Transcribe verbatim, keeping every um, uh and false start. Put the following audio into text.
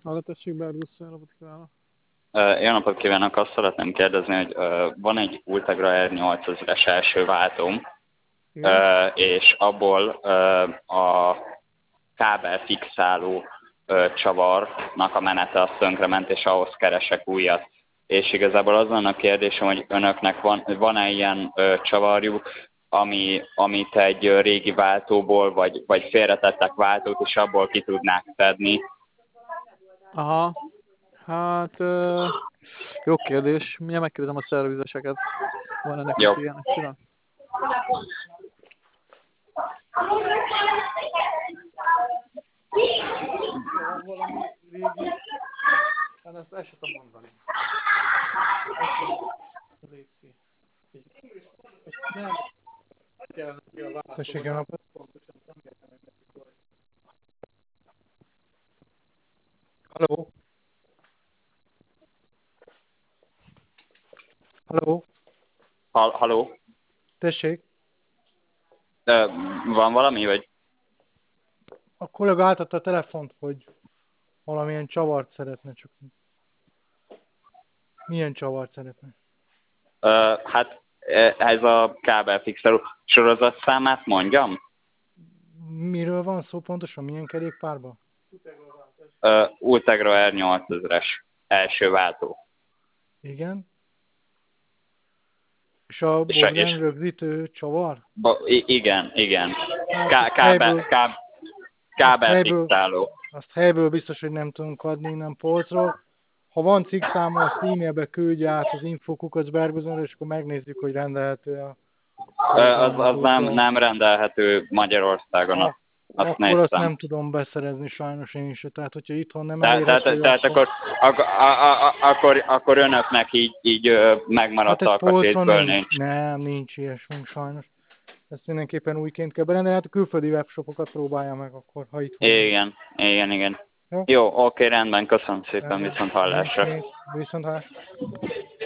Hallgatessük, Bergusz, jó napot kívánok! Uh, Jó napot kívánok! Azt szeretném kérdezni, hogy uh, van egy Ultegra er nyolcezres első váltóm, uh, és abból uh, a kábel fixáló uh, csavarnak a menete az tönkrement, és ahhoz keresek újat. És igazából az van a kérdésem, hogy önöknek van, van-e ilyen uh, csavarjuk, ami, amit egy uh, régi váltóból, vagy, vagy félretettek váltót, és abból ki tudnák szedni. Aha, hát uh, jó kérdés. Mindjárt megkérdezem a szervizeseket. Van ennek Jó. is ilyenek, pillanat. Van valami régi... Hát ezt el sem tudom mondani. Léci. Nem. Tessék, jó napot. Halló? Halló? Hall, halló? Tessék? Uh, van valami, vagy? A kollega átadta a telefont, hogy valamilyen csavart szeretne, csak milyen csavart szeretne? Uh, hát ez a kábelfixelő sorozatszámát mondjam? Miről van szó pontosan? Milyen kerékpárban? Uh, Ultegra er nyolcezres első váltó. Igen. És a És, Bogdan és, rögzítő csavar? Ba, igen, igen. Hát Ká, azt kábel, helyből, káb, azt helyből, kábelfixáló. azt helyből biztos, hogy nem tudunk adni innen polcról. Ha van cikkszáma, azt e-mailbe küldje át az info.kukacberguzonra, és akkor megnézzük, hogy rendelhető a Uh, az, az nem, forgalmazótól. nem rendelhető Magyarországon. A, Azt akkor azt néztem. nem tudom beszerezni sajnos én is. Tehát, hogyha itthon nem Te, tehát, elérhető, tehát akkor... akkor, akkor, a, a, akkor, akkor önöknek így, így ö, megmaradt Hát ez polcron alkatrészből nincs. nincs. Nem, nincs ilyesmink sajnos. Ezt mindenképpen újként kell berendelni, hát a külföldi webshopokat próbálja meg akkor, ha itt van. Igen, igen, igen. Jó? Jó, oké, rendben, köszönöm szépen, Rendben. viszont hallásra. Nincs mit. Viszont hallásra.